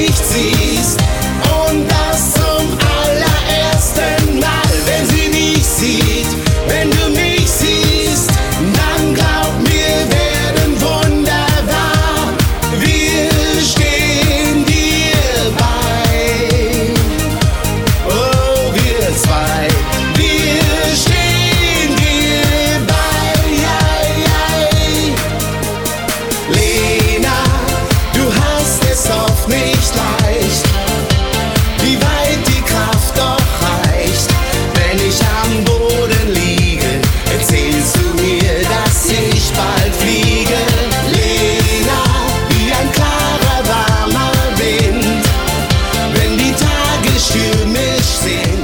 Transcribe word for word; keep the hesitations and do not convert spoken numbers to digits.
nicht siehst. Und das zum allerersten Mal, wenn sie dich sieht, wenn du mich siehst, dann glaub mir, werden Wunder wahr. Wir stehen dir bei, oh wir zwei, wir stehen dir bei. Lena, du hast es oft nicht leicht, wie weit die Kraft doch reicht. Wenn ich am Boden liege, erzählst du mir, dass ich bald fliege. Lena, wie ein klarer, warmer Wind, wenn die Tage stürmisch sind.